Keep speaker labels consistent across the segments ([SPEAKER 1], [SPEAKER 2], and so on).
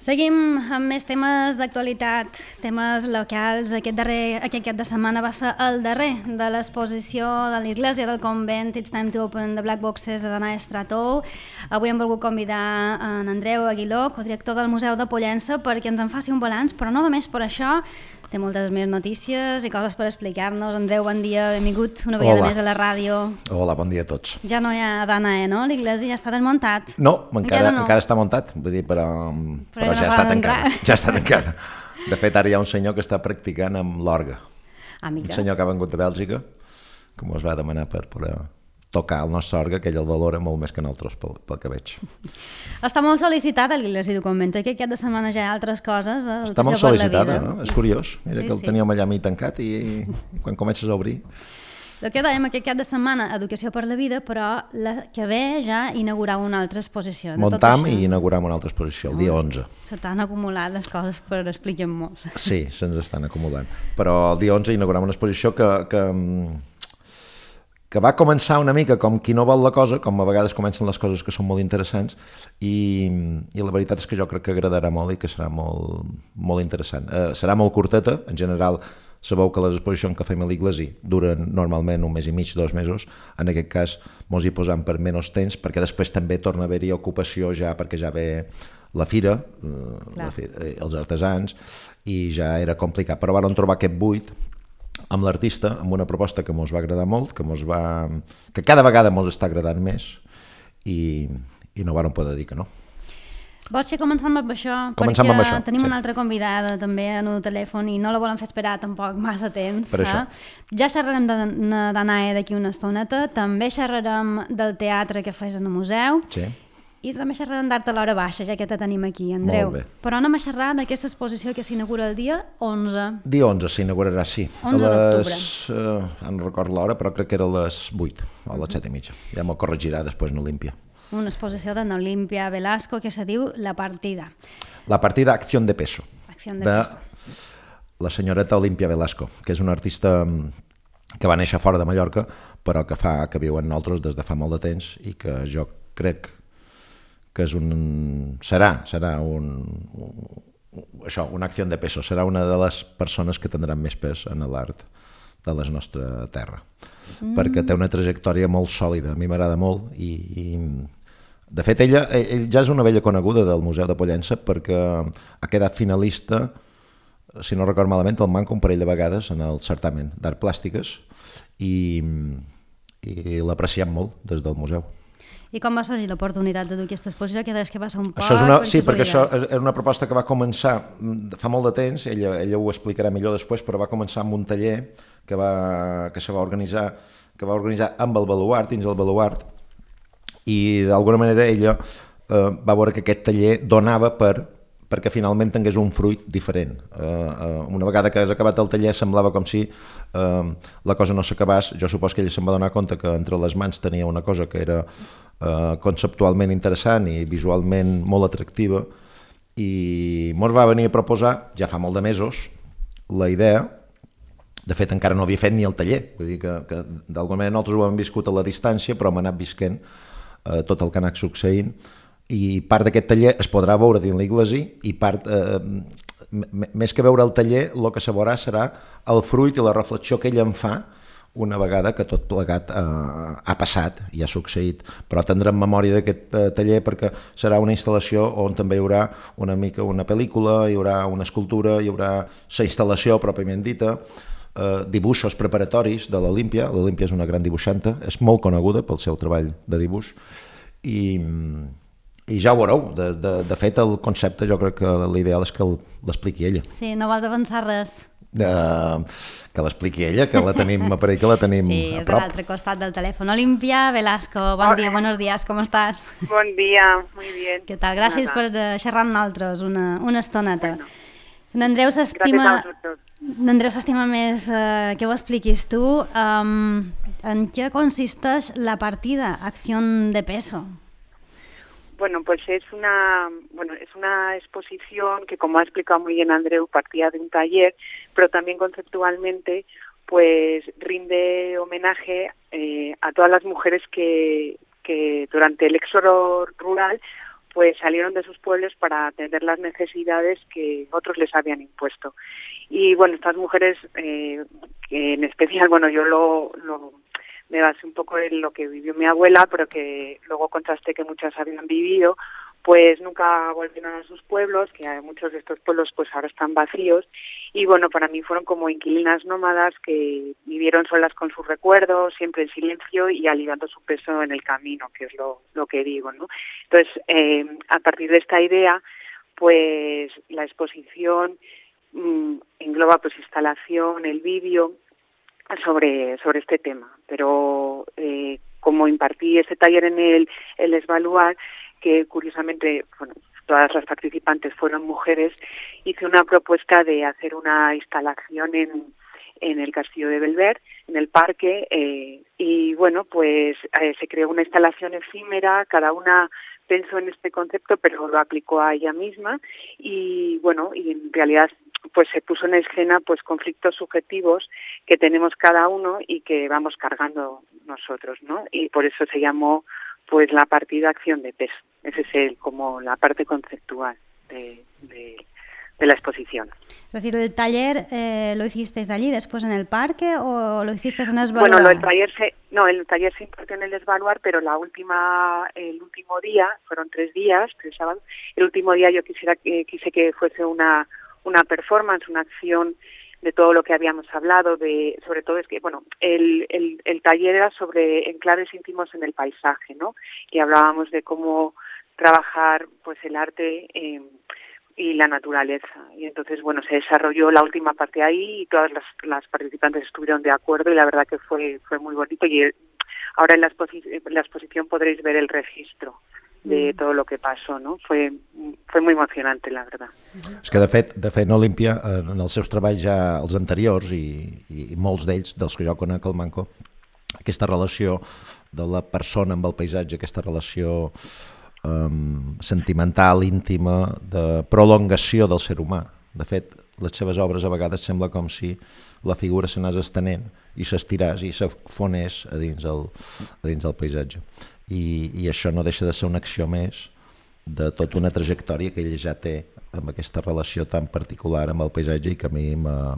[SPEAKER 1] Seguim amb més temes d'actualitat, temes locals. Aquest cap de setmana va ser el darrer de l'exposició de l'Església del Convent It's Time to Open the Black Boxes de Dana Estratou. Avui hem volgut convidar en Andreu Aguiló, codirector del Museu de Pollença, perquè ens en faci un balanç, però no només per això. Té moltes més notícies i coses per explicar-nos. Andreu, bon dia, benvingut una vegada més a la ràdio.
[SPEAKER 2] Hola, bon dia a tots.
[SPEAKER 1] Ja no hi ha Dana, no? L'Església ja està desmuntat.
[SPEAKER 2] No, encara està muntat, vull dir, però ja està tancada. Ja està tancada. De fet, ara hi ha un senyor que està practicant amb l'orgue. Un senyor que ha vengut de Bèlgica, que ens va demanar per tocar el nostre orgue, que ell el valora molt més que nosaltres, pel que veig.
[SPEAKER 1] Està molt sol·licitada l'Església del Convent, que aquest de setmana ja hi ha altres coses.
[SPEAKER 2] Està molt sol·licitada, no? És curiós. Mira que el teníem allà mig tancat i quan comences a obrir...
[SPEAKER 1] El que dèiem aquest cap de setmana, Educació per la Vida, però la que ve ja inaugurava una altra exposició.
[SPEAKER 2] Muntam i inauguràvem una altra exposició, el dia 11.
[SPEAKER 1] Se t'han acumulat les coses per explicar-nos.
[SPEAKER 2] Sí, se'ns estan acumulant. Però el dia 11 inauguràvem una exposició que va començar una mica com qui no vol la cosa, com a vegades comencen les coses que són molt interessants, i la veritat és que jo crec que agradarà molt i que serà molt, molt interessant. Serà molt curteta, en general sabeu que les exposicions que fem a l'Església duren normalment un mes i mig, 2 mesos, en aquest cas mos hi posam per menys temps, perquè després també torna a haver-hi ocupació ja, perquè ja ve la fira, els artesans, i ja era complicat, però vam trobar aquest buit amb l'artista, amb una proposta que ens va agradar molt, que cada vegada ens està agradant més, i no vam poder dir que no.
[SPEAKER 1] Vols que comencem amb això?
[SPEAKER 2] Comencem amb això,
[SPEAKER 1] tenim una altra convidada també en el telèfon i no la volem fer esperar tampoc massa temps.
[SPEAKER 2] Per això.
[SPEAKER 1] Ja xerrarem d'Anae d'aquí una estoneta, també xerrarem del teatre que fas en el museu, i també xerrarem d'art a l'hora baixa, ja que te tenim aquí, Andreu.
[SPEAKER 2] Molt bé.
[SPEAKER 1] Però anem a xerrar d'aquesta exposició que s'inaugura el dia 11.
[SPEAKER 2] Dia 11 s'inaugurarà, sí.
[SPEAKER 1] 11 d'octubre.
[SPEAKER 2] No recordo l'hora, però crec que era a les 8 o a les 7:30. Ja m'ho corregirà després n'Olímpia.
[SPEAKER 1] Una exposició d'Olímpia Velasco que se diu La Partida.
[SPEAKER 2] La Partida, Acción de Peso.
[SPEAKER 1] Acción de Peso.
[SPEAKER 2] La senyoreta Olímpia Velasco, que és una artista que va néixer fora de Mallorca, però que viu amb nosaltres des de fa molt de temps i que jo crec que serà una acció de peso, serà una de les persones que tindran més pes en l'art de la nostra terra, perquè té una trajectòria molt sòlida, a mi m'agrada molt, i de fet ella ja és una vella coneguda del Museu de Pollença perquè ha quedat finalista, si no recordo malament, el manco un parell de vegades en el certamen d'art plàstiques i l'apreciem molt des del museu.
[SPEAKER 1] I com va sorgir l'oportunitat de dur aquesta exposició? Que deies que va ser un poc...
[SPEAKER 2] Sí, perquè això era una proposta que va començar fa molt de temps, ella ho explicarà millor després, però va començar amb un taller que va organitzar amb el Baluart, dins el Baluart, i d'alguna manera ella va veure que aquest taller donava perquè finalment tingués un fruit diferent. Una vegada que has acabat el taller semblava com si la cosa no s'acabés. Jo supos que ella se'n va donar compte que entre les mans tenia una cosa que era conceptualment interessant i visualment molt atractiva, i ens va venir a proposar, ja fa molt de mesos, la idea. De fet, encara no havia fet ni el taller, vull dir que d'alguna manera nosaltres ho hem viscut a la distància, però hem anat visquent tot el que ha anat succeint, i part d'aquest taller es podrà veure dins l'Església, i part, més que veure el taller, el que se veurà serà el fruit i la reflexió que ella en fa una vegada que tot plegat ha passat i ha succeït. Però tindrem memòria d'aquest taller perquè serà una instal·lació on també hi haurà una mica una pel·lícula, hi haurà una escultura, hi haurà la instal·lació pròpiament dita, dibuixos preparatoris de l'Olímpia. L'Olímpia és una gran dibuixanta, és molt coneguda pel seu treball de dibuix, i ja ho veureu. De fet, el concepte jo crec que l'ideal és que l'expliqui ella.
[SPEAKER 1] Sí, no vols avançar res?
[SPEAKER 2] Que l'expliqui ella, que la tenim, m'apareix que la tenim a prop.
[SPEAKER 1] Sí, és a l'altre costat del telèfon. Olímpia Velasco, bon dia, buenos días, ¿cómo estás?
[SPEAKER 3] Bon dia, muy bien.
[SPEAKER 1] Què tal? Gràcies per xerrar amb nosaltres una estoneta. N'Andreu s'estima més que ho expliquis tu. En què consisteix La Partida, Acción de Peso?
[SPEAKER 3] Bueno, pues es una exposición que, como ha explicado muy bien Andreu, partía de un taller, pero también conceptualmente pues rinde homenaje a todas las mujeres que durante el éxodo rural pues salieron de sus pueblos para atender las necesidades que otros les habían impuesto. Y bueno, estas mujeres, que en especial, bueno, yo me basé un poco en lo que vivió mi abuela, pero que luego contrasté que muchas habían vivido, pues nunca volvieron a sus pueblos, que muchos de estos pueblos pues ahora están vacíos, y bueno, para mí fueron como inquilinas nómadas que vivieron solas con sus recuerdos, siempre en silencio y aliviando su peso en el camino, que es lo que digo, ¿no? Entonces, a partir de esta idea, pues la exposición engloba pues instalación, el vídeo sobre este tema, pero como impartí este taller en el Esbaluar, que curiosamente, bueno, todas las participantes fueron mujeres, hice una propuesta de hacer una instalación en el Castillo de Belver, en el parque, y bueno, pues se creó una instalación efímera, cada una pensó en este concepto, pero lo aplicó a ella misma, y bueno, y en realidad pues se puso en escena pues conflictos subjetivos que tenemos cada uno y que vamos cargando nosotros, ¿no? Y por eso se llamó pues la partida acción de peso. Ese es como la parte conceptual de la exposición.
[SPEAKER 1] Es decir, ¿el taller lo hicisteis allí, después en el parque, o lo hicisteis en Esbaluar?
[SPEAKER 3] Bueno, el taller se impartió en el Esbaluar, pero el último día, fueron 3 días, 3 sábados, el último día yo quise que fuese una performance, una acción de todo lo que habíamos hablado, sobre todo es que, bueno, el taller era sobre enclaves íntimos en el paisaje, ¿no? Y hablábamos de cómo trabajar pues el arte y la naturaleza. Y entonces, bueno, se desarrolló la última parte ahí y todas las participantes estuvieron de acuerdo y la verdad que fue muy bonito. Y ahora en la exposición podréis ver el registro de todo lo que pasó, no? Fue muy emocionante, la verdad.
[SPEAKER 2] És que, de fet, Olímpia, en els seus treballs ja els anteriors, i molts d'ells, dels que jo conec al Manco, aquesta relació de la persona amb el paisatge, aquesta relació sentimental, íntima, de prolongació del ser humà. De fet, les seves obres a vegades sembla com si la figura s'anés estenent i s'estiràs i s'afonés a dins del paisatge. I això no deixa de ser una acció més de tota una trajectòria que ella ja té amb aquesta relació tan particular amb el paisatge i que a mi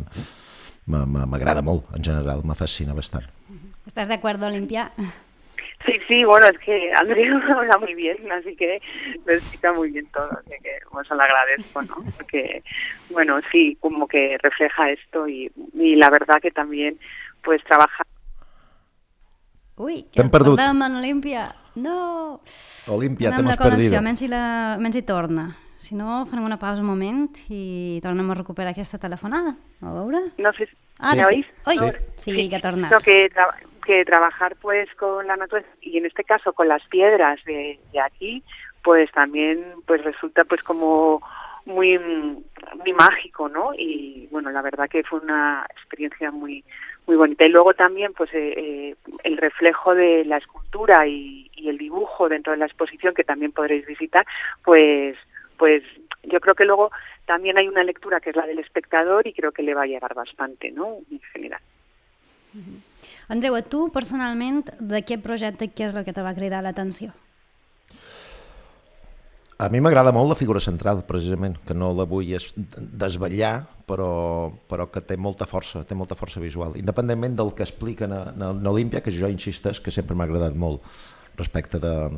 [SPEAKER 2] m'agrada molt, en general, me fascina bastant.
[SPEAKER 1] ¿Estás de acuerdo, Olimpia?
[SPEAKER 3] Sí, bueno, es que Andrea habla muy bien, así que lo explica muy bien todo, así que pues se lo agradezco, ¿no? Porque, bueno, sí, como que refleja esto y la verdad que también, pues trabaja.
[SPEAKER 1] Ui, que perdem en Olímpia. No!
[SPEAKER 2] Olímpia, t'hem perdida.
[SPEAKER 1] Menys hi torna. Si no, farem una pausa un moment i tornem a recuperar aquesta telefonada. A veure?
[SPEAKER 3] No sé,
[SPEAKER 1] ¿me
[SPEAKER 3] oís?
[SPEAKER 1] Sí, que ha tornat.
[SPEAKER 3] No, que trabajar pues con la naturaleza y en este caso con las piedras de aquí, pues también pues resulta pues como muy mágico, ¿no? Y bueno, la verdad que fue una experiencia muy bonita. Y luego también pues el reflejo de la escultura y el dibujo dentro de la exposición, que también podréis visitar, pues yo creo que luego también hay una lectura que es la del espectador y creo que le va a llegar bastante, ¿no? En general.
[SPEAKER 1] Andreu, a tu personalment, d'aquest projecte què és el que te va cridar l'atenció?
[SPEAKER 2] A mi m'agrada molt la figura central, precisament, que no la vull desvetllar, però que té molta força visual, independentment del que expliquen en Olímpia, que jo insisteix que sempre m'ha agradat molt respecte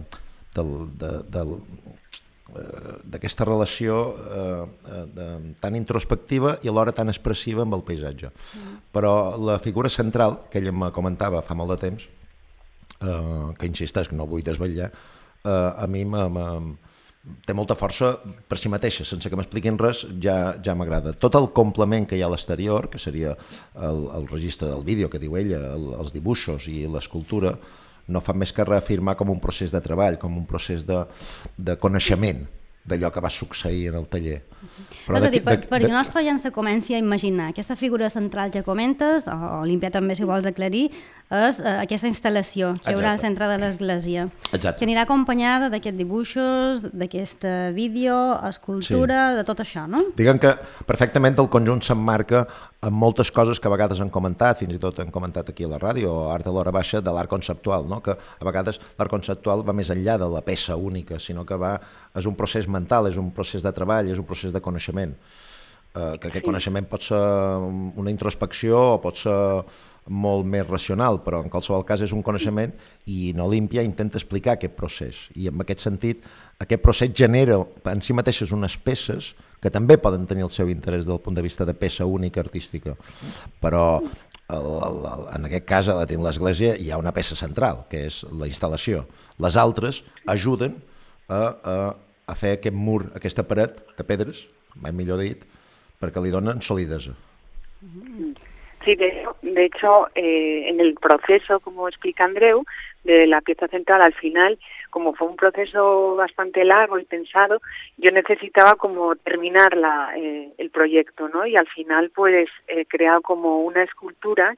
[SPEAKER 2] d'aquesta relació tan introspectiva i alhora tan expressiva amb el paisatge. Però la figura central, que ella me comentava fa molt de temps, que insisteix que no vull desvetllar, a mi té molta força per si mateixa, sense que m'expliquin res, ja m'agrada. Tot el complement que hi ha a l'exterior, que seria el registre del vídeo que diu ella, els dibuixos i l'escultura, no fa més que reafirmar com un procés de treball, com un procés de coneixement d'allò que va succeir en el taller.
[SPEAKER 1] Però és a dir, perquè el nostre gent se comenci a imaginar aquesta figura central que comentes, o Olímpia també si ho vols aclarir, és aquesta instal·lació que hi haurà al centre de l'església, que anirà acompanyada d'aquests dibuixos, d'aquest vídeo, escultura, de tot això, no?
[SPEAKER 2] Diguem que perfectament el conjunt s'emmarca en moltes coses que a vegades han comentat, fins i tot han comentat aquí a la ràdio, o Art a l'Hora Baixa, de l'art conceptual, no? Que a vegades l'art conceptual va més enllà de la peça única, sinó que és un procés mental, és un procés de treball, és un procés de coneixement. Que aquest coneixement pot ser una introspecció o pot ser molt més racional, però en qualsevol cas és un coneixement i en Olímpia intenta explicar aquest procés. I en aquest sentit, aquest procés genera en si mateixes unes peces que també poden tenir el seu interès del punt de vista de peça única artística. Però en aquest cas, a l'església hi ha una peça central, que és la instal·lació. Les altres ajuden a fer aquest mur, aquesta paret de pedres, mai millor dit, perquè li donen solidesa.
[SPEAKER 3] Sí, de hecho, en el proceso, como explica Andreu, de la pieza central al final, como fue un proceso bastante largo y pensado, yo necesitaba como terminar el proyecto, ¿no? Y al final, pues, he creado como una escultura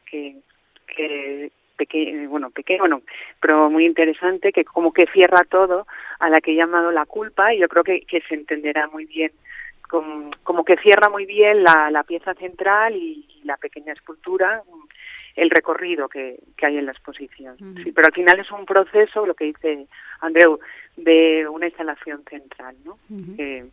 [SPEAKER 3] pequeño, pero muy interesante, que como que cierra todo, a la que he llamado La Culpa, y yo creo que se entenderá muy bien, como que cierra muy bien la pieza central y la pequeña escultura, el recorrido que hay en la exposición. Sí, pero al final es un proceso, lo que dice Andreu, de una instalación central, ¿no? Que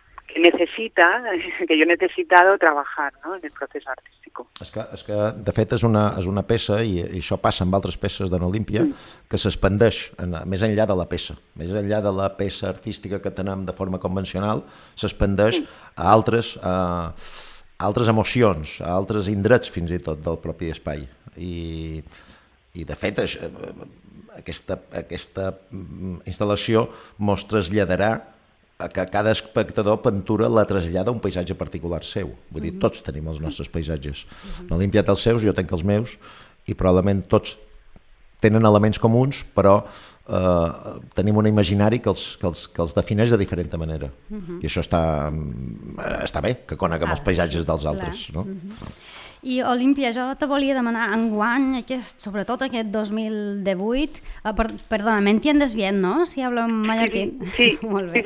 [SPEAKER 3] yo he necesitado trabajar, ¿no?, en el procés artístico.
[SPEAKER 2] És que de fet és una peça, i això passa amb altres peces d'en Olímpia, que s'expandeix més enllà de la peça, més enllà de la peça artística que tenem de forma convencional, s'expandeix a altres emocions, a altres indrets fins i tot del propi espai. I de fet aquesta instal·lació mos traslladarà a que cada espectador pintura la trasllada a un paisatge particular seu. Vull dir, tots tenim els nostres paisatges. L'Olímpia té els seus, jo tenc els meus, i probablement tots tenen elements comuns, però tenim un imaginari que els defineix de diferent manera. I això està bé, que coneguem els paisatges dels altres, no?
[SPEAKER 1] I Olímpia, jo te volia demanar enguany, sobretot aquest 2018, perdona, me entiendes bien, ¿no? Si hablo en mallorquín.
[SPEAKER 3] Sí.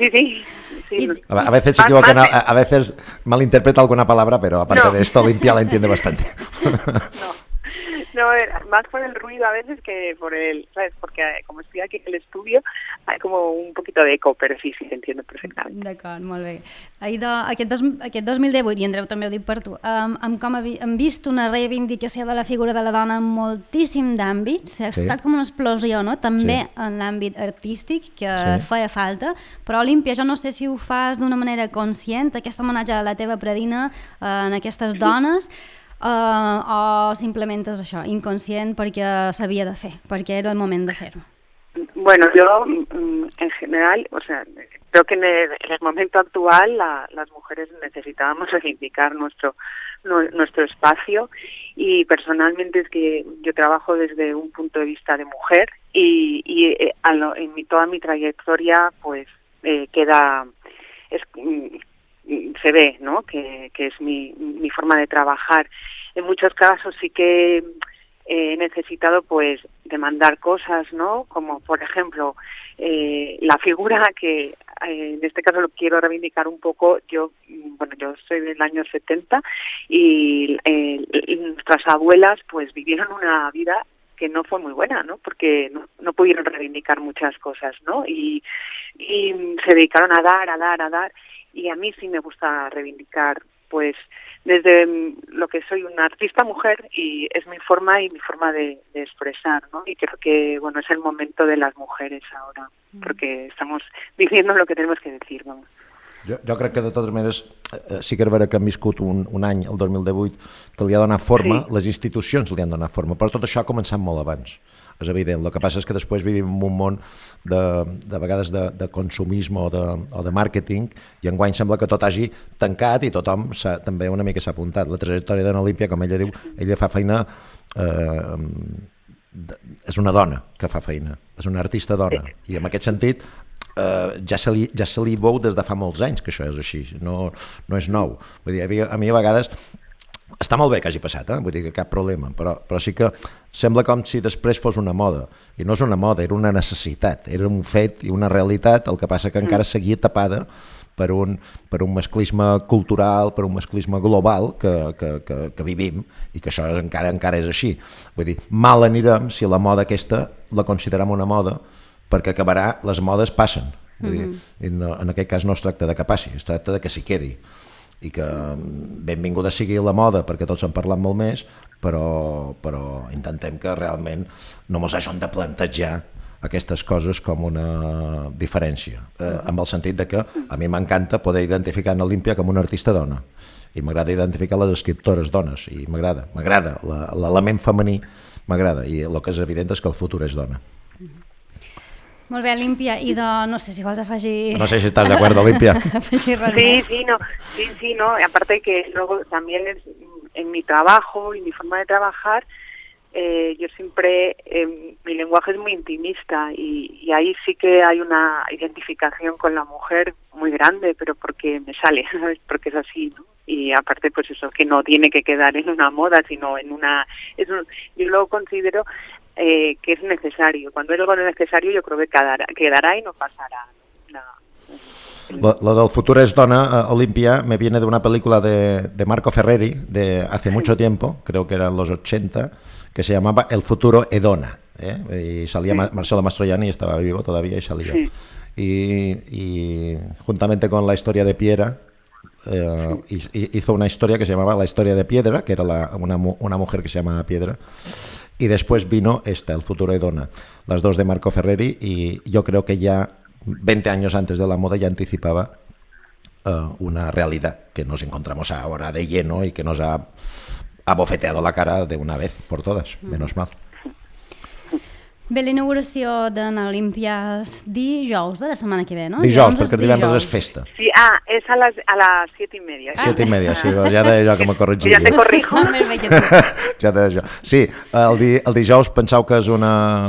[SPEAKER 2] A veces se equivocan, a veces malinterpreta alguna palabra, pero aparte de esto, Olimpia la entiende bastante.
[SPEAKER 3] No, más por el ruido a veces que por ¿sabes? Porque como estoy aquí en el estudio hay como un poquito de eco, però sí, te entiendo perfectament.
[SPEAKER 1] D'acord, molt bé. Aquest 2018, i Andreu també ho dic per tu, hem vist una reivindicació de la figura de la dona en moltíssim d'àmbits, ha estat com una explosió, no? També en l'àmbit artístic, que feia falta, però Olímpia, jo no sé si ho fas d'una manera conscient, aquest homenatge a la teva predina en aquestes dones, o simplement és això, inconscient perquè s'havia de fer, perquè era el moment de fer-ho.
[SPEAKER 3] Bueno, yo en general, o sea, creo que en el momento actual las mujeres necesitábamos reivindicar nuestro espacio, y personalmente es que yo trabajo desde un punto de vista de mujer y toda mi trayectoria pues se ve, ¿no?, que es mi forma de trabajar. En muchos casos sí que he necesitado pues demandar cosas, ¿no?, como por ejemplo la figura que en este caso lo quiero reivindicar un poco. Yo soy del año 70 y nuestras abuelas pues vivieron una vida que no fue muy buena, ¿no?, porque no pudieron reivindicar muchas cosas, ¿no?, y se dedicaron a dar, y a mí sí me gusta reivindicar, pues desde lo que soy una artista mujer, y es mi forma de expresar, ¿no? Y creo que bueno, es el momento de las mujeres ahora, porque estamos diciendo lo que tenemos que decir, vamos.
[SPEAKER 2] Jo crec que de totes maneres sí que és vera que hem viscut un any, el 2018, que li ha donat forma, les institucions li han donat forma, però tot això ha començat molt abans, és evident. El que passa és que després vivim en un món de vegades de consumisme o de màrqueting, i enguany sembla que tot hagi tancat i tothom també una mica s'ha apuntat. La trajectòria d'en Olímpia, com ella diu, ella fa feina, és una dona que fa feina, és una artista dona, i en aquest sentit ja se li veu des de fa molts anys que això és així, no és nou. Vull dir, a mi a vegades està molt bé que hagi passat, vull dir que cap problema, però sí que sembla com si després fos una moda, i no és una moda, era una necessitat, era un fet i una realitat, el que passa que encara seguia tapada per un masclisme cultural, per un masclisme global que vivim, i que això encara és així. Vull dir, mal anirem si la moda aquesta la considerem una moda, perquè acabarà, les modes passen. Vull dir, en aquest cas no es tracta de que passi, es tracta de que s'hi quedi, i que benvinguda sigui la moda, perquè tots en parlem molt més, però intentem que realment no ens hagin de plantejar aquestes coses com una diferència, amb el sentit de que a mi m'encanta poder identificar en Olímpia com una artista dona, i m'agrada identificar les escriptores dones, i m'agrada l'element femení, m'agrada, i el que és evident és que el futur és dona.
[SPEAKER 1] Molt bé, Olímpia, i no sé si vols afegir...
[SPEAKER 2] No sé si estàs d'acord, Olímpia.
[SPEAKER 3] Sí, no, aparte que luego también en mi trabajo y mi forma de trabajar, yo siempre, mi lenguaje es muy intimista y ahí sí que hay una identificación con la mujer muy grande, pero porque me sale, ¿sabes? Porque es así, ¿no? Y aparte pues eso, que no tiene que quedar en una moda, sino en una... yo lo considero que es necesario. Cuando es algo necesario yo creo que quedará y no pasará.
[SPEAKER 2] Lo del futuro es dona, Olimpia, me viene de una película de Marco Ferreri de hace mucho tiempo, creo que eran los 80, que se llamaba El futuro es dona, y salía Marcelo Mastroianni, estaba vivo todavía y salía. Y juntamente con la historia de Piera, hizo una historia que se llamaba La historia de Piedra, que era una mujer que se llamaba Piedra, y después vino El futuro es dona, las dos de Marco Ferreri, y yo creo que ya 20 años antes de la moda ya anticipaba una realidad que nos encontramos ahora de lleno y que nos ha abofeteado la cara de una vez por todas, menos mal.
[SPEAKER 1] Bé, la inauguració de l'Olímpia és dijous de la setmana que ve, no?
[SPEAKER 2] Dijous, perquè divendres és festa.
[SPEAKER 3] Sí, és a las 7:30.
[SPEAKER 2] 7:30, sí, ja deia jo que m'ho corregia.
[SPEAKER 3] Ja te corrijo.
[SPEAKER 2] Ja deia jo. Sí, el dijous penseu que és el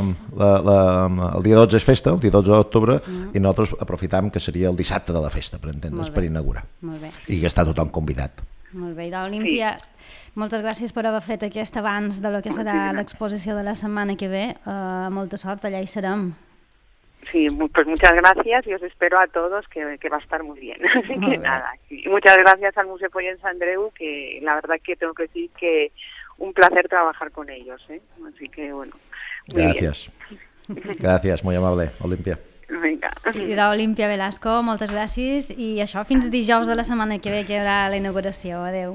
[SPEAKER 2] dia 12 és festa, el dia 12 d'octubre, i nosaltres aprofitam que seria el dissabte de la festa, per entendre's, per inaugurar.
[SPEAKER 1] Molt bé.
[SPEAKER 2] I que està tothom convidat.
[SPEAKER 1] Molt bé, i d'Olímpia, moltes gràcies per haver fet aquest abans de lo que serà l'exposició de la setmana que ve. Molta sort, allà hi serem.
[SPEAKER 3] Sí, pues muchas gracias y os espero a todos que va a estar muy bien. Así que nada, y muchas gracias al Museo Pollens Andreu, que la verdad que tengo que decir que un placer trabajar con ellos, así que bueno.
[SPEAKER 2] Gracias. Gracias, muy amable, Olimpia.
[SPEAKER 3] Vinga.
[SPEAKER 1] I d'Olímpia Velasco, moltes gràcies, i això fins dijous de la setmana que ve que hi haurà la inauguració. Adéu.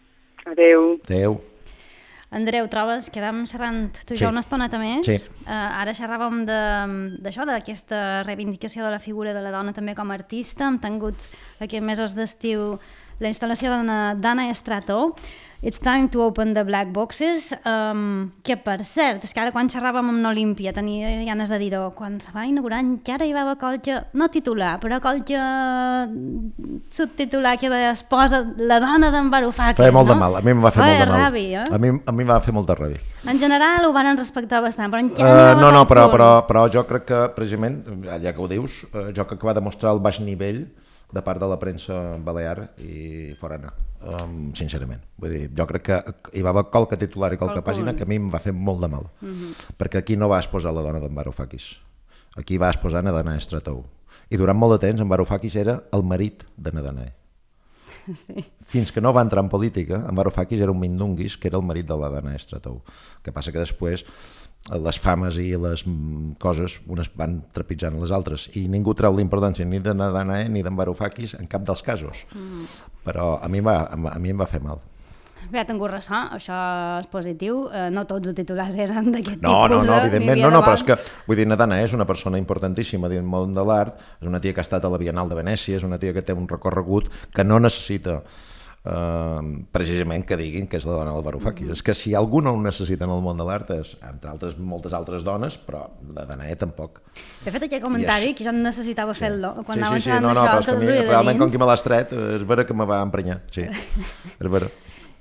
[SPEAKER 3] Adéu.
[SPEAKER 1] Andreu, trobes? Quedàvem xerrant tu ja una estoneta més.
[SPEAKER 2] Sí.
[SPEAKER 1] Ara xerràvem d'això, d'aquesta reivindicació de la figura de la dona també com a artista. Hem tingut aquests mesos d'estiu la instal·lació d'Anna Estrató, It's Time to Open the Black Boxes, que per cert, és que ara quan xerràvem amb l'Olímpia tenia ganes de dir-ho, quan se va inaugurar encara hi va haver qualque, no titular, però qualque subtitular que es posa la dona d'en Varoufakis,
[SPEAKER 2] Feia molt de mal, a mi em va fer molt de mal.
[SPEAKER 1] Ràbia,
[SPEAKER 2] a mi va fer molta ràbia.
[SPEAKER 1] En general ho van respectar bastant, però encara
[SPEAKER 2] no, però jo crec que precisament, ja que ho dius, jo crec que va demostrar el baix nivell de part de la premsa balear i forana, sincerament. Vull dir, jo crec que hi va haver qualque titular i qualque pàgina que a mi em va fer molt de mal, perquè aquí no va exposar la dona d'en Varoufakis, aquí va exposar Nadana Estrató, i durant molt de temps en Varoufakis era el marit de Nadana.
[SPEAKER 1] Sí.
[SPEAKER 2] Fins que no va entrar en política, en Varoufakis era un mindunguis que era el marit de la Nadana Estrató. El que passa que després les fames i les coses unes van trepitjant les altres i ningú treu la importància ni de Nadana ni d'en Varoufakis en cap dels casos, però a mi em va fer mal.
[SPEAKER 1] Bé, tingut ressò, això és positiu, no tots els titulars eren d'aquest tipus.
[SPEAKER 2] No, evidentment, no, però és que, vull dir, Nadana és una persona importantíssima dins el món de l'art, és una tia que ha estat a la Bienal de Venècia, és una tia que té un recorregut que no necessita precisament que diguin que és la dona del Varoufakis. És que si algú no ho necessita en el món de l'art és, entre altres, moltes altres dones, però la Danae tampoc.
[SPEAKER 1] He fet aquest comentari que jo no necessitava fer-lo. Quan
[SPEAKER 2] Sí, no, però és que a mi, realment, com que me l'has tret, és vera que me va emprenyar, sí, és vera.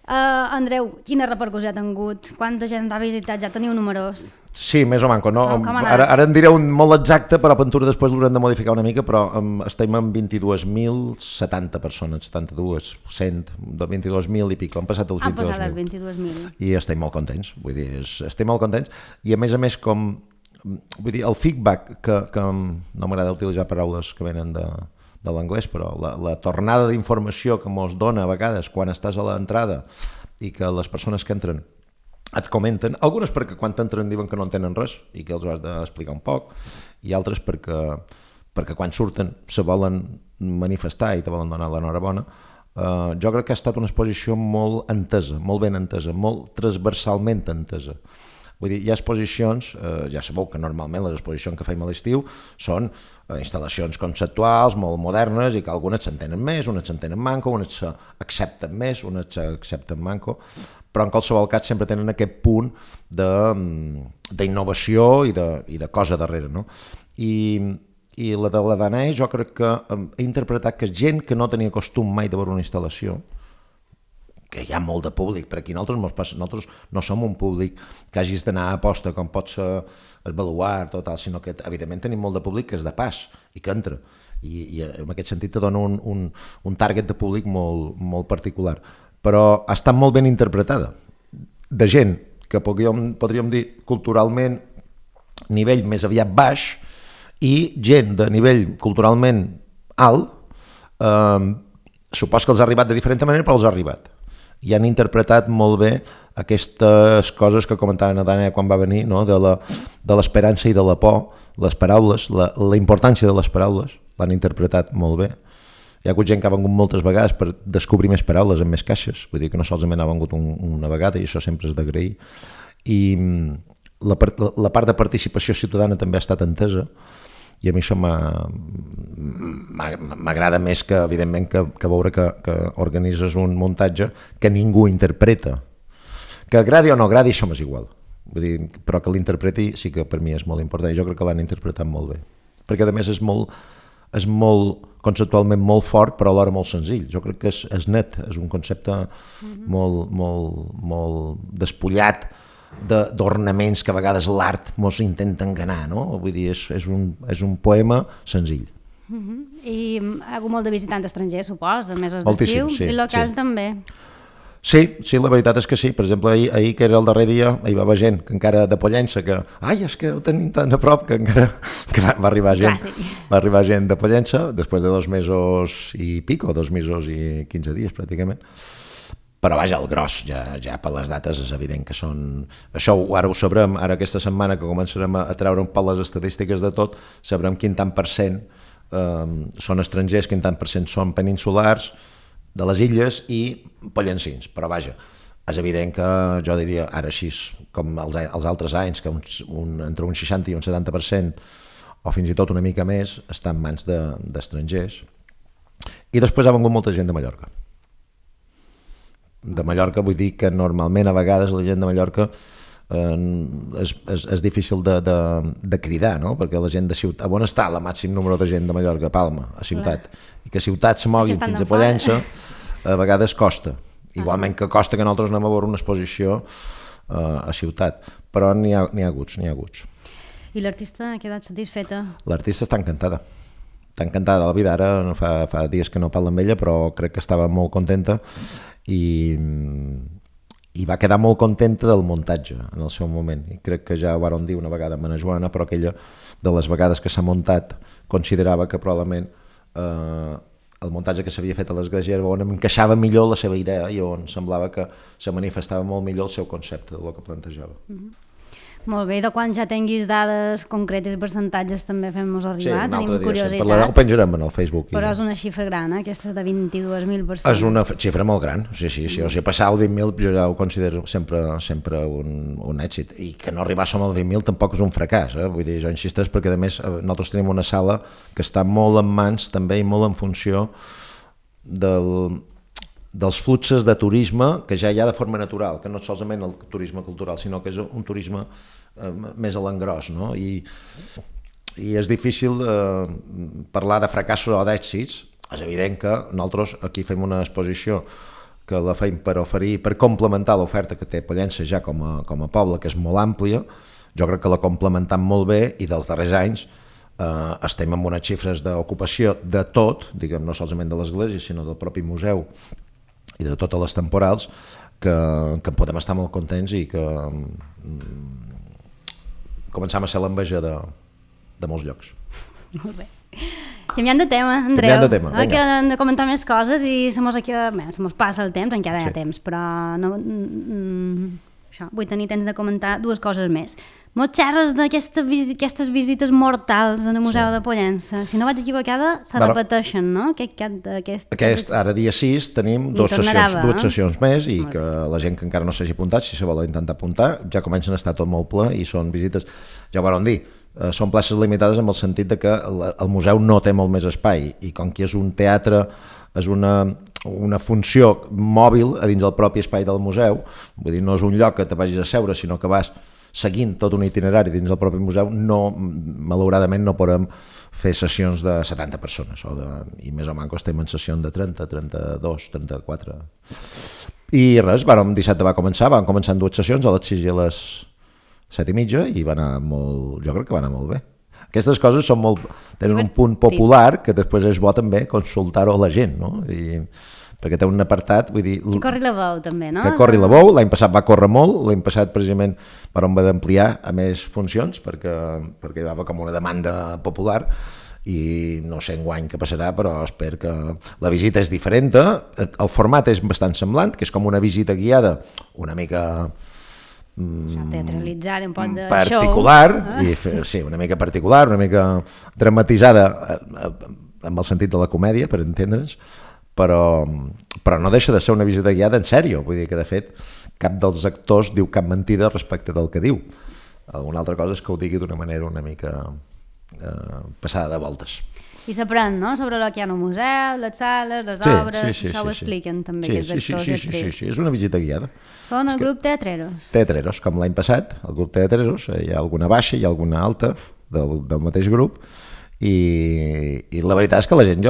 [SPEAKER 1] Andreu, quina repercussió ha tingut? Quanta gent t'ha visitat? Ja teniu números?
[SPEAKER 2] Sí, més o manco. No?
[SPEAKER 1] Com ha anat?
[SPEAKER 2] Ara en diré un molt exacte, però a Pentura després l'haurem de modificar una mica, però estem en 22.070 persones, 72, 100, 22.000 i pico. Han passat els 22.000.
[SPEAKER 1] Han passat els 22.000.
[SPEAKER 2] I estem molt contents, vull dir, estem molt contents. I a més, vull dir, el feedback, que no m'agrada utilitzar paraules que venen de l'anglès, però la tornada d'informació que mos dona a vegades quan estàs a l'entrada i que les persones que entren et comenten, algunes perquè quan t'entren diuen que no entenen res i que els has d'explicar un poc, i altres perquè quan surten se volen manifestar i te volen donar l'enhorabona. Jo crec que ha estat una exposició molt entesa, molt ben entesa, molt transversalment entesa. Vull dir, hi ha exposicions, ja sabeu que normalment les exposicions que fem a l'estiu són instal·lacions conceptuals, molt modernes, i que algunes s'entenen més, unes s'entenen manco, unes s'accepten més, unes s'accepten manco, però en qualsevol cas sempre tenen aquest punt d'innovació i de cosa darrere, no? I la de la Danae jo crec que he interpretat que gent que no tenia costum mai de veure una instal·lació, que hi ha molt de públic, per aquí nosaltres no som un públic que hagis d'anar a aposta com pot ser el baluart o tal, sinó que evidentment tenim molt de públic que és de pas i que entra, i en aquest sentit te dona un target de públic molt, molt particular, però ha estat molt ben interpretada, de gent que podríem dir culturalment nivell més aviat baix i gent de nivell culturalment alt, supos que els ha arribat de diferent manera, però els ha arribat. I han interpretat molt bé aquestes coses que comentava na Dana quan va venir, no? De l'esperança i de la por, les paraules, la importància de les paraules, l'han interpretat molt bé. Hi ha hagut gent que ha vengut moltes vegades per descobrir més paraules en més caixes, vull dir que no solament ha vengut una vegada, i això sempre és d'agrair. I la part de participació ciutadana també ha estat entesa, i a mi això m'agrada més que, evidentment, que veure que organitzes un muntatge que ningú interpreta. Que agradi o no agradi, això m'és igual. Vull dir, però que l'interpreti sí que per mi és molt important, i jo crec que l'han interpretat molt bé. Perquè a més és molt conceptualment molt fort, però alhora molt senzill. Jo crec que és net, és un concepte molt despullat d'ornaments que a vegades l'art mos intenta enganar, no? Vull dir, és un poema senzill.
[SPEAKER 1] I ha hagut molt de visitants estrangers, supos, a mesos
[SPEAKER 2] Moltíssim,
[SPEAKER 1] d'estiu,
[SPEAKER 2] sí,
[SPEAKER 1] i local
[SPEAKER 2] sí.
[SPEAKER 1] també.
[SPEAKER 2] Sí, la veritat és que sí. Per exemple, ahir que era el darrer dia, hi va haver gent que encara de Pollença, que és que ho tenim tan a prop, que encara va arribar gent.
[SPEAKER 1] Clàssic.
[SPEAKER 2] Va arribar gent de Pollença, després de 2 mesos i pico, 2 mesos i 15 dies pràcticament. Però vaja, el gros, ja per les dates és evident que són... Això ara ho sabrem, ara aquesta setmana que començarem a treure un poc les estadístiques de tot, sabrem quin tant per cent són estrangers, quin tant per cent són peninsulars, de les illes i pollencins. Però vaja, és evident que jo diria, ara així, com els altres anys, que entre un 60 i un 70%, o fins i tot una mica més, està en mans d'estrangers. I després ha vengut molta gent de Mallorca. De Mallorca vull dir que normalment a vegades la gent de Mallorca és difícil de cridar, no? Perquè la gent de ciutat... On està el màxim número de gent de Mallorca? A Palma, a ciutat. I que ciutats se moguin fins a Pollença a vegades costa. Igualment que costa que nosaltres anem a veure una exposició a ciutat. Però n'hi ha haguts.
[SPEAKER 1] I l'artista ha quedat satisfeta?
[SPEAKER 2] L'artista està encantada. Està encantada de la vida. Ara fa dies que no parlo amb ella, però crec que estava molt contenta i va quedar molt contenta del muntatge en el seu moment, i crec que ja ho varen dir una vegada amb Ana Joana, però aquella de les vegades que s'ha muntat considerava que probablement el muntatge que s'havia fet a l'església era on encaixava millor la seva idea i on semblava que se manifestava molt millor el seu concepte del que plantejava.
[SPEAKER 1] Molt bé, de quan ja tinguis dades concretes i percentatges també fem-nos arribar, tenim curiositat.
[SPEAKER 2] Ho penjarem en el Facebook.
[SPEAKER 1] Però és una xifra gran, aquesta de 22.000 persones.
[SPEAKER 2] És una xifra molt gran, sí. O sigui, passar el 20.000 jo ja ho considero sempre un èxit. I que no arribàssim al 20.000 tampoc és un fracàs, vull dir, jo insisteix perquè a més nosaltres tenim una sala que està molt en mans també i molt en funció dels fluxos de turisme que ja hi ha de forma natural, que no és solament el turisme cultural, sinó que és un turisme més a l'engròs, no? I és difícil parlar de fracassos o d'èxits. És evident que nosaltres aquí fem una exposició que la feim per oferir, per complementar l'oferta que té Pollença ja com a poble, que és molt àmplia. Jo crec que la complementam molt bé i dels darrers anys estem amb unes xifres d'ocupació de tot, diguem, no solament de l'església, sinó del propi museu i de totes les temporals, que podem estar molt contents i que començam a ser l'enveja de molts llocs.
[SPEAKER 1] Molt bé. Canviant de tema, Andreu.
[SPEAKER 2] Canviant de tema, vinga.
[SPEAKER 1] Que hem de comentar més coses i se mos passa el temps, encara hi ha temps, però no, això, vull tenir temps de comentar dues coses més. Mos xerres d'aquestes visites mortals en el Museu de Pollença. Si no vaig equivocada, se repeteixen, no?
[SPEAKER 2] Ara, dia 6, tenim dues sessions més i que la gent que encara no s'hagi apuntat, si se vol intentar apuntar, ja comencen a estar tot molt ple i són visites, ja ho vam dir, són places limitades en el sentit de que el museu no té molt més espai i com que és un teatre, és una funció mòbil a dins del propi espai del museu, vull dir, no és un lloc que te vagis a seure, sinó que vas seguint tot un itinerari dins del propi museu, malauradament no podem fer sessions de 70 persones, i més o menys estem en sessions de 30, 32, 34. I res, dissabte vam començar en dues sessions, a les 6 i a les 7:30, i jo crec que va anar molt bé. Aquestes coses tenen un punt popular que després és bo també consultar-ho a la gent, no? Perquè té un apartat, vull dir...
[SPEAKER 1] Que corri la bou, també, no?
[SPEAKER 2] Que corri la bou, l'any passat va córrer molt, l'any passat precisament per on va d'ampliar a més funcions, perquè hi va haver com una demanda popular, i no sé enguany què passarà, però espero que la visita és diferent, el format és bastant semblant, que és com una visita guiada, una mica...
[SPEAKER 1] teatralitzada, un poc de
[SPEAKER 2] particular, sí, una mica particular, una mica dramatitzada amb el sentit de la comèdia, per entendre'ns, però no deixa de ser una visita guiada en sèrio, vull dir que de fet cap dels actors diu cap mentida respecte del que diu. Alguna altra cosa és que ho digui d'una manera una mica passada de voltes.
[SPEAKER 1] I s'aprèn, no?, sobre el que hi ha al museu, les sales, les obres, això ho expliquen també aquests actors i actrius.
[SPEAKER 2] Sí, és una visita guiada.
[SPEAKER 1] Són el grup Teatreros.
[SPEAKER 2] Teatreros, com l'any passat, el grup Teatreros, hi ha alguna baixa i alguna alta del mateix grup, i la veritat és que la gent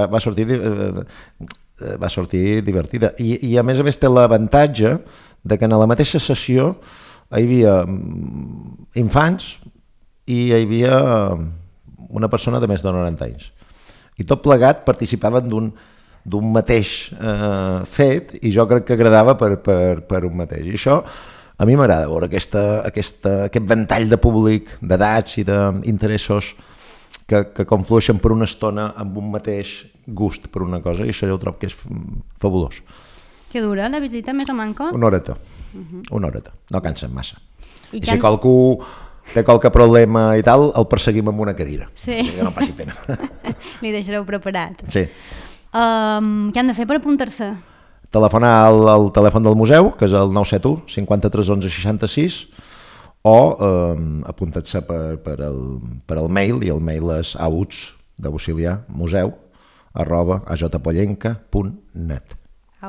[SPEAKER 2] va sortir divertida, i a més té l'avantatge de que en la mateixa sessió hi havia infants i hi havia una persona de més de 90 anys, i tot plegat participaven d'un mateix fet, i jo crec que agradava per un mateix, i això a mi m'agrada veure aquest ventall de públic, d'edats i d'interessos que conflueixen per una estona amb un mateix gust per una cosa, i això jo trobo que és fabulós.
[SPEAKER 1] Que dura la visita, més o manco?
[SPEAKER 2] Una horeta, no cansen massa. I si qualcú té qualque problema i tal, el perseguim amb una cadira, que no passi pena.
[SPEAKER 1] Li deixareu preparat.
[SPEAKER 2] Sí.
[SPEAKER 1] Què han de fer per apuntar-se?
[SPEAKER 2] Telefonar al telèfon del museu, que és el 971 53 11 66, o apuntar-se per el mail, i el mail és auxmuseu@ajpollenca.net.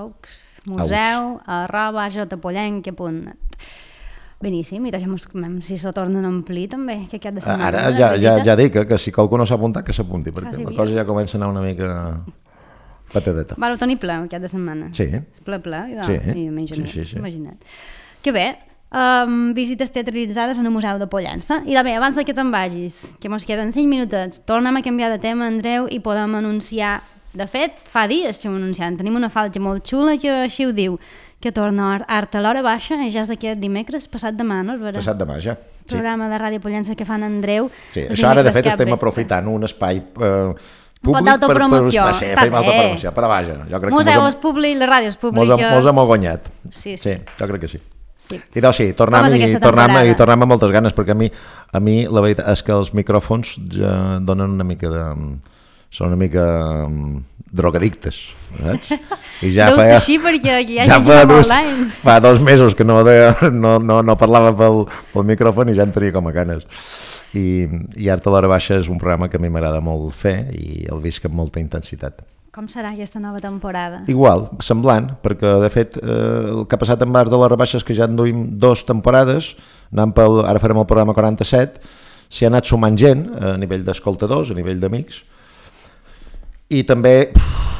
[SPEAKER 1] auxmuseu@ajpollenca.net. Beníssim, i deixem si se tornen a omplir també, que aquest de setmana...
[SPEAKER 2] Ara ja dic que si qualcú no s'ha apuntat, que s'apunti, perquè la cosa ja comença a anar una mica patadeta.
[SPEAKER 1] Vau tenir ple aquest de setmana?
[SPEAKER 2] Sí.
[SPEAKER 1] Ple, imagina't. Que bé, visites teatralitzades en el Museu de Pollença. I bé, abans que te'n vagis, que mos queden 5 minutets, tornem a canviar de tema, Andreu, i podem anunciar, de fet, fa dies que ho anunciant, tenim una falca molt xula que així ho diu, que torna Art a l'hora baixa, i ja és aquest dimecres, passat demà, no?
[SPEAKER 2] Passat demà, ja.
[SPEAKER 1] Programa de Ràdio Pollença que fan Andreu.
[SPEAKER 2] Sí, això ara, de fet, estem aprofitant un espai públic
[SPEAKER 1] d'autopromoció.
[SPEAKER 2] Sí, fem autopromoció, però vaja.
[SPEAKER 1] Museu és públic, la ràdio és pública.
[SPEAKER 2] Mos hem guanyat.
[SPEAKER 1] Sí,
[SPEAKER 2] jo crec que sí.
[SPEAKER 1] I
[SPEAKER 2] doncs sí, tornem amb moltes ganes, perquè a mi la veritat és que els micròfons ja donen una mica de... són una mica drogadictes, saps?
[SPEAKER 1] Deu ser així perquè hi ha gent que fa molts anys.
[SPEAKER 2] Fa 2 mesos que no parlava pel micròfon i ja en tenia com a ganes. I Art a l'hora baixa és un programa que a mi m'agrada molt fer i el visc amb molta intensitat.
[SPEAKER 1] Com serà aquesta nova temporada?
[SPEAKER 2] Igual, semblant, perquè de fet el que ha passat amb Art a l'hora baixa és que ja en duim 2 temporades, ara farem el programa 47, s'hi ha anat sumant gent a nivell d'escoltadors, a nivell d'amics, i també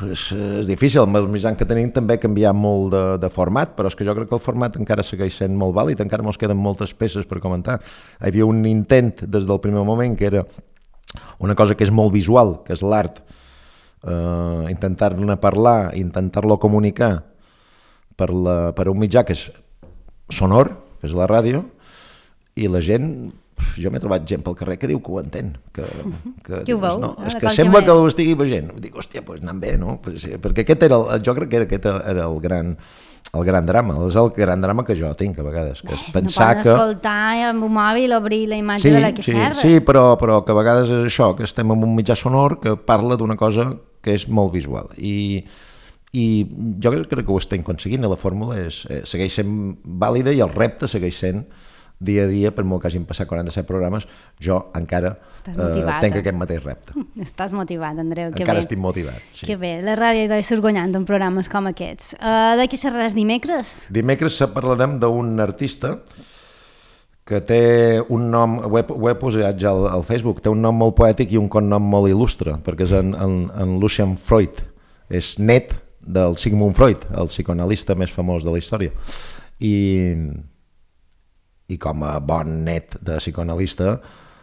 [SPEAKER 2] és difícil, amb els mitjans que tenim també ha canviat molt de format, però és que jo crec que el format encara segueix sent molt vàlid, encara ens queden moltes peces per comentar. Hi havia un intent des del primer moment que era una cosa que és molt visual, que és l'art, intentar-ne parlar, intentar-lo comunicar per un mitjà que és sonor, que és la ràdio, i la gent, jo m'he trobat gent pel carrer que diu que ho entén, que
[SPEAKER 1] ho veu,
[SPEAKER 2] no, és que sembla que ho estigui veient. Dic, hòstia, doncs anant bé, no? Perquè jo crec que aquest era el gran drama, és el gran drama que jo tinc a vegades, que és pensar que...
[SPEAKER 1] No pots escoltar amb un mòbil, obrir la imatge de la que xerres.
[SPEAKER 2] Sí, però que a vegades és això, que estem en un mitjà sonor que parla d'una cosa que és molt visual. I jo crec que ho estem aconseguint, la fórmula segueix sent vàlida i el repte segueix sent dia a dia, per molt que hagin passat 47 programes, jo encara tenc aquest mateix repte.
[SPEAKER 1] Estàs motivat, Andreu, que
[SPEAKER 2] encara
[SPEAKER 1] bé.
[SPEAKER 2] estic motivat, sí.
[SPEAKER 1] Que bé, la ràdio hi surt guanyant en programes com aquests. De què xerraràs dimecres?
[SPEAKER 2] Dimecres parlarem d'un artista que té un nom, ho he posat ja al Facebook, té un nom molt poètic i un cognom molt il·lustre, perquè és en Lucian Freud, és net del Sigmund Freud, el psicoanalista més famós de la història. I com a bon net de psicoanalista,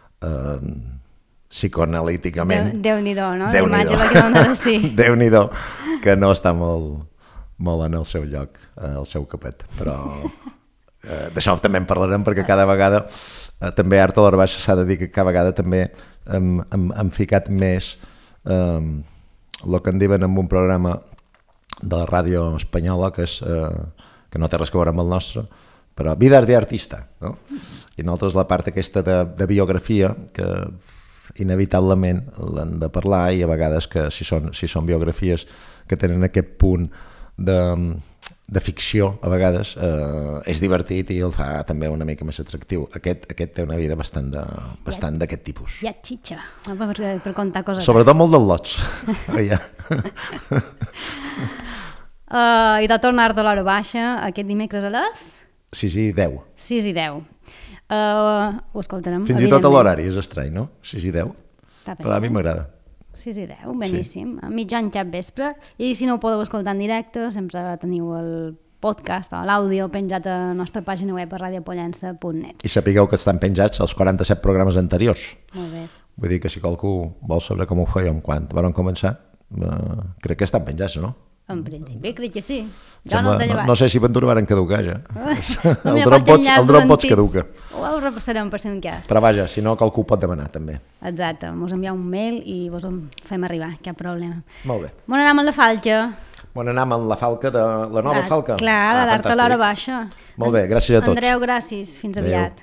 [SPEAKER 2] psicoanalíticament...
[SPEAKER 1] Déu-n'hi-do, no?
[SPEAKER 2] Déu-n'hi-do, que no està molt en el seu lloc, el seu capet, però d'això també en parlarem perquè cada vegada, també Art a l'hora baixa s'ha de dir que cada vegada també hem ficat més el que en diuen en un programa de la ràdio espanyola, que no té res a veure amb el nostre, però Vidas de Artista, no? I nosaltres la part aquesta de biografia, que inevitablement l'han de parlar, i a vegades que si són biografies que tenen aquest punt de ficció, a vegades és divertit i el fa també una mica més atractiu. Aquest té una vida bastant d'aquest tipus.
[SPEAKER 1] Ja xitxa, per contar coses.
[SPEAKER 2] Sobretot molt del lots.
[SPEAKER 1] I de tornar a l'hora baixa aquest dimecres a les...
[SPEAKER 2] 6 i 10.
[SPEAKER 1] 6 i 10. Ho escoltarem.
[SPEAKER 2] Fins i tot a l'horari és estrany, no? 6 i 10. Però a mi m'agrada.
[SPEAKER 1] 6 i 10, beníssim. Sí. A mitjan cap vespre. I si no ho podeu escoltar en directe, sempre teniu el podcast o l'àudio penjat a la nostra pàgina web a radiopollença.net. I
[SPEAKER 2] sapigueu que estan penjats els 47 programes anteriors.
[SPEAKER 1] Molt bé.
[SPEAKER 2] Vull dir que si qualcú vol saber com ho fèiem quan vam començar, crec que estan penjats, no?
[SPEAKER 1] En principi, crec que sí. Jo no t'he llevat.
[SPEAKER 2] No sé si Ventura varen caducar ja. El Dropbox caduca.
[SPEAKER 1] Ho repassarem per si un cas.
[SPEAKER 2] Però vaja, si no, qualcú pot demanar també.
[SPEAKER 1] Exacte, mos enviar un mail i vos en fem arribar, cap problema.
[SPEAKER 2] Molt bé.
[SPEAKER 1] Bon anam amb la falca.
[SPEAKER 2] Bon anam amb la falca, la nova falca.
[SPEAKER 1] Clar, de l'Art a l'hora baixa.
[SPEAKER 2] Molt bé, gràcies a tots.
[SPEAKER 1] Andreu, gràcies. Fins aviat.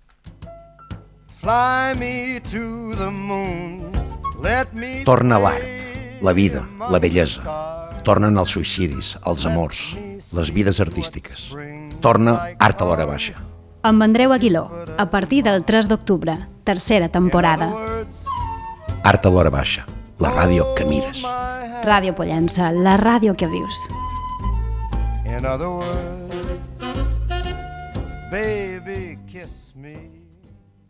[SPEAKER 2] Torna l'art, la vida, la bellesa. Tornen els suïcidis, els amors, les vides artístiques. Torna Art a l'hora baixa.
[SPEAKER 1] Amb Andreu Aguiló, a partir del 3 d'octubre, tercera temporada.
[SPEAKER 2] Art a l'hora baixa, la ràdio que mires.
[SPEAKER 1] Ràdio Pollença, la ràdio que vius.
[SPEAKER 4] In other words, babe,